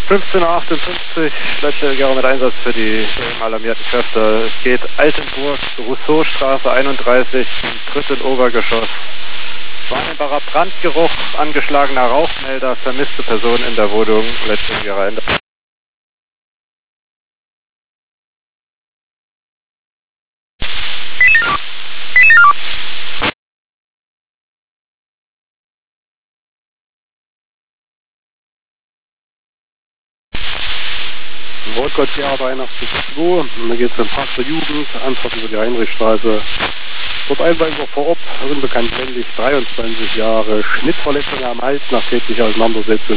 15:58 Uhr, Leitstelle mit Einsatz für die alarmierten Kräfte. Es geht Altenburg, Rousseau-Straße 31, im 3. Obergeschoss. Wahrnehmbarer Brandgeruch, angeschlagener Rauchmelder, vermisste Person in der Wohnung, letztendlicher Ende. Rotgott-Theater 81.2, und da geht es um Park der Jugend, Anfahrt über die Heinrichstraße. Dort Einweiser vor Ort, unbekannt männlich, 23 Jahre, Schnittverletzung am Hals nach täglicher Auseinandersetzung